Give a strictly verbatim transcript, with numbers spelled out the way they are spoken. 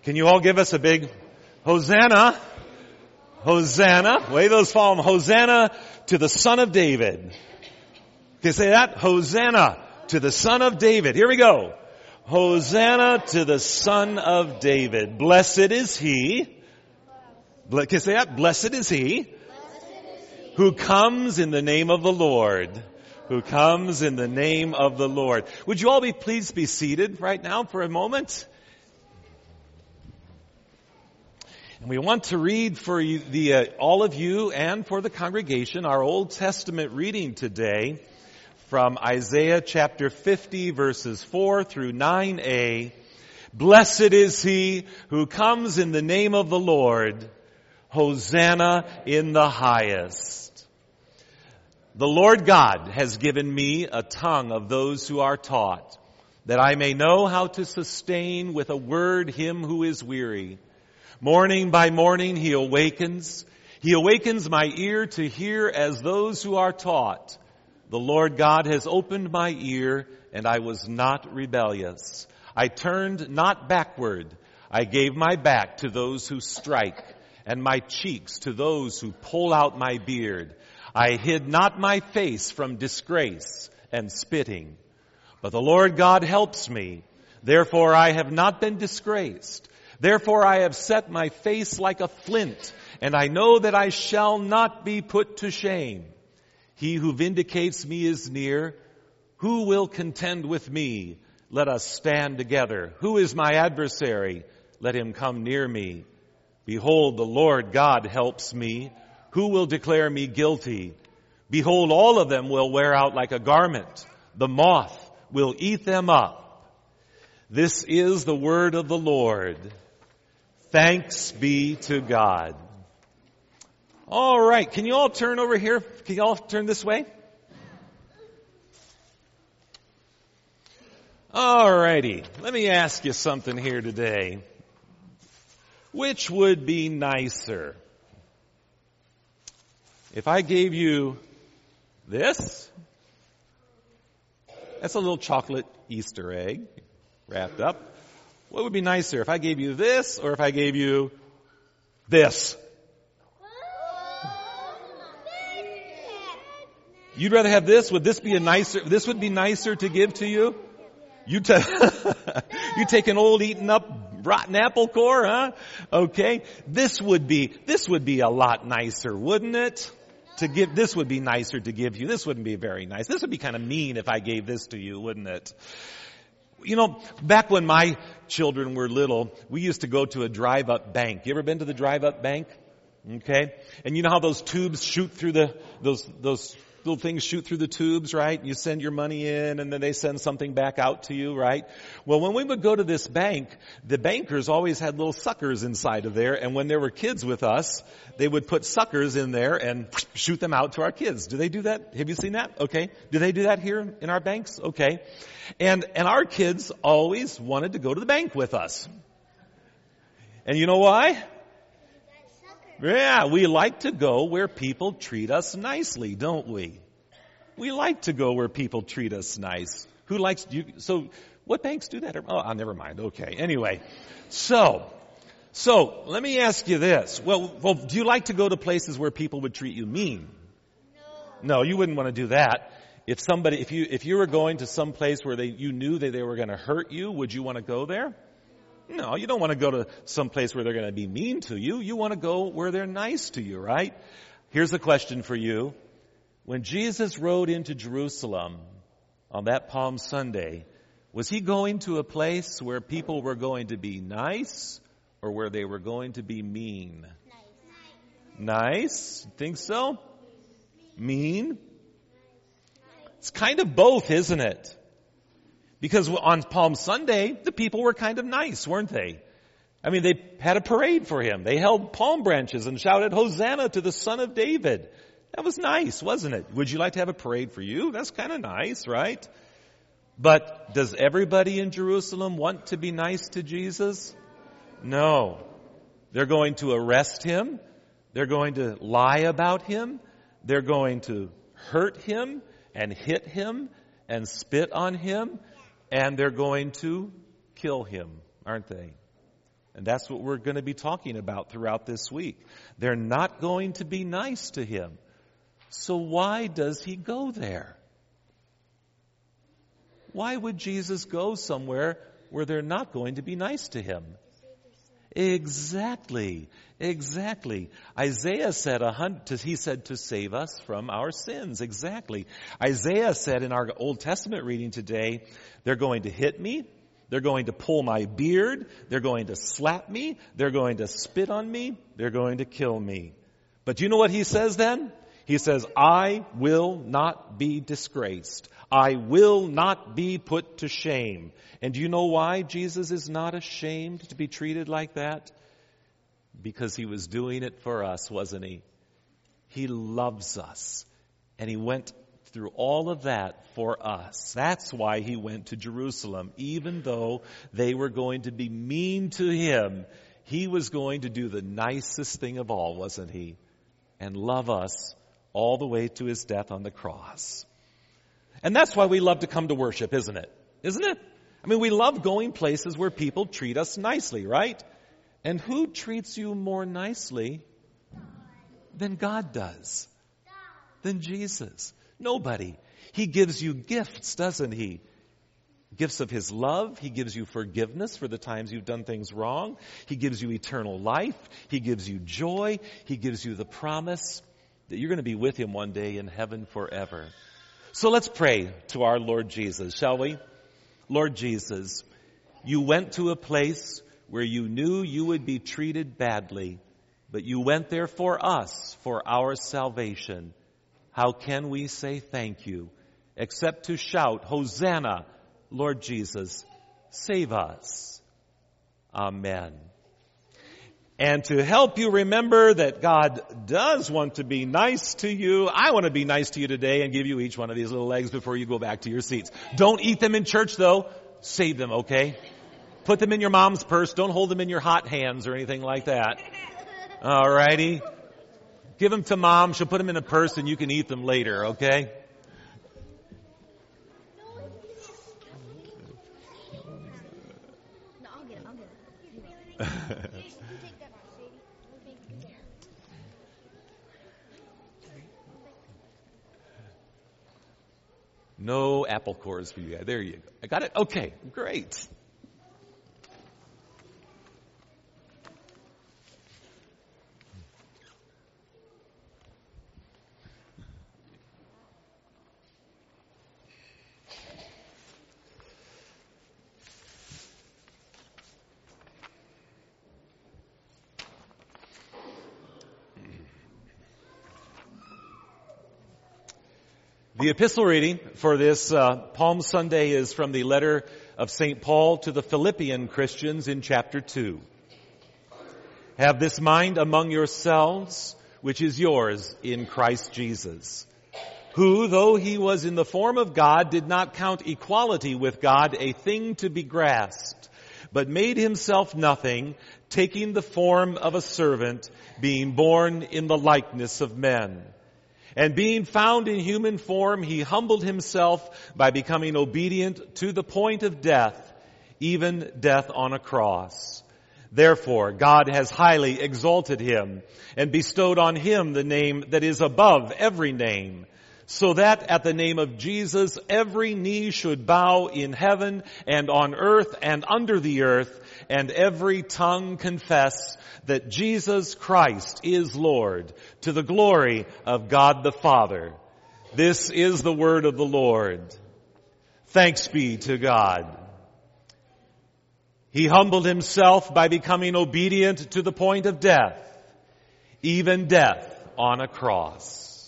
Can you all give us a big Hosanna? Hosanna. Wave those palm. Hosanna to the Son of David. Can you say that? Hosanna to the Son of David. Here we go. Hosanna to the Son of David. Blessed is he. Can you say that? Blessed is he who comes in the name of the Lord. Who comes in the name of the Lord. Would you all be please be seated right now for a moment? And we want to read for you, the uh, all of you and for the congregation our Old Testament reading today from Isaiah chapter fifty verses four through nine a. Blessed is he who comes in the name of the Lord. Hosanna in the highest. The Lord God has given me a tongue of those who are taught, that I may know how to sustain with a word him who is weary. Morning by morning he awakens. He awakens my ear to hear as those who are taught. The Lord God has opened my ear, and I was not rebellious. I turned not backward. I gave my back to those who strike, and my cheeks to those who pull out my beard. I hid not my face from disgrace and spitting. But the Lord God helps me. Therefore I have not been disgraced. Therefore I have set my face like a flint, and I know that I shall not be put to shame. He who vindicates me is near. Who will contend with me? Let us stand together. Who is my adversary? Let him come near me. Behold, the Lord God helps me. Who will declare me guilty? Behold, all of them will wear out like a garment. The moth will eat them up. This is the word of the Lord. Thanks be to God. All right. Can you all turn over here? Can you all turn this way? All righty. Let me ask you something here today. Which would be nicer? If I gave you this, that's a little chocolate Easter egg wrapped up. What would be nicer if I gave you this or if I gave you this? You'd rather have this? Would this be a nicer, this would be nicer to give to you? You, t- you take an old eaten up rotten apple core, huh? Okay. This would be, this would be a lot nicer, wouldn't it? To give, this would be nicer to give you. This wouldn't be very nice. This would be kind of mean if I gave this to you, wouldn't it? You know, back when my children were little, we used to go to a drive-up bank. You ever been to the drive-up bank? Okay. And you know how those tubes shoot through the, those, those little things shoot through the tubes, right? You send your money in and then they send something back out to you, right? Well, when we would go to this bank, the bankers always had little suckers inside of there. And when there were kids with us, they would put suckers in there and shoot them out to our kids. Do they do that? Have you seen that? Okay. Do they do that here in our banks? Okay. And, and our kids always wanted to go to the bank with us. And you know why? Yeah, we like to go where people treat us nicely, don't we? We like to go where people treat us nice. Who likes, you, so what banks do that? Oh, oh, never mind. Okay. Anyway, so, so let me ask you this. Well, well, do you like to go to places where people would treat you mean? No. No, you wouldn't want to do that. If somebody, if you, if you were going to some place where they, you knew that they were going to hurt you, would you want to go there? No, you don't want to go to some place where they're going to be mean to you. You want to go where they're nice to you, right? Here's a question for you. When Jesus rode into Jerusalem on that Palm Sunday, was he going to a place where people were going to be nice or where they were going to be mean? Nice. Nice? Think so? Mean? It's kind of both, isn't it? Because on Palm Sunday, the people were kind of nice, weren't they? I mean, they had a parade for him. They held palm branches and shouted, Hosanna to the Son of David. That was nice, wasn't it? Would you like to have a parade for you? That's kind of nice, right? But does everybody in Jerusalem want to be nice to Jesus? No. They're going to arrest him. They're going to lie about him. They're going to hurt him and hit him and spit on him. And they're going to kill him, aren't they? And that's what we're going to be talking about throughout this week. They're not going to be nice to him. So why does he go there? Why would Jesus go somewhere where they're not going to be nice to him? Exactly. Exactly. Isaiah said, a hundred, he said to save us from our sins. Exactly. Isaiah said in our Old Testament reading today, they're going to hit me. They're going to pull my beard. They're going to slap me. They're going to spit on me. They're going to kill me. But do you know what he says then? He says, I will not be disgraced. I will not be put to shame. And do you know why Jesus is not ashamed to be treated like that? Because he was doing it for us, wasn't he? He loves us. And he went through all of that for us. That's why he went to Jerusalem. Even though they were going to be mean to him, he was going to do the nicest thing of all, wasn't he? And love us all the way to his death on the cross. And that's why we love to come to worship, isn't it? Isn't it? I mean, we love going places where people treat us nicely, right? And who treats you more nicely than God does? Than Jesus? Nobody. He gives you gifts, doesn't he? Gifts of his love. He gives you forgiveness for the times you've done things wrong. He gives you eternal life. He gives you joy. He gives you the promise that you're going to be with him one day in heaven forever. So let's pray to our Lord Jesus, shall we? Lord Jesus, you went to a place where you knew you would be treated badly, but you went there for us, for our salvation. How can we say thank you, except to shout, Hosanna, Lord Jesus, save us. Amen. And to help you remember that God does want to be nice to you, I want to be nice to you today and give you each one of these little eggs before you go back to your seats. Don't eat them in church, though. Save them, okay? Put them in your mom's purse. Don't hold them in your hot hands or anything like that. All righty? Give them to mom. She'll put them in a purse and you can eat them later, okay? No, I'll get it. I'll get it. No apple cores for you. There you go. I got it? Okay, great. The epistle reading for this uh, Palm Sunday is from the letter of Saint Paul to the Philippian Christians in chapter two. Have this mind among yourselves, which is yours in Christ Jesus, who, though he was in the form of God, did not count equality with God a thing to be grasped, but made himself nothing, taking the form of a servant, being born in the likeness of men. And being found in human form, he humbled himself by becoming obedient to the point of death, even death on a cross. Therefore, God has highly exalted him and bestowed on him the name that is above every name, so that at the name of Jesus every knee should bow in heaven and on earth and under the earth, and every tongue confess that Jesus Christ is Lord, to the glory of God the Father. This is the word of the Lord. Thanks be to God. He humbled himself by becoming obedient to the point of death, even death on a cross.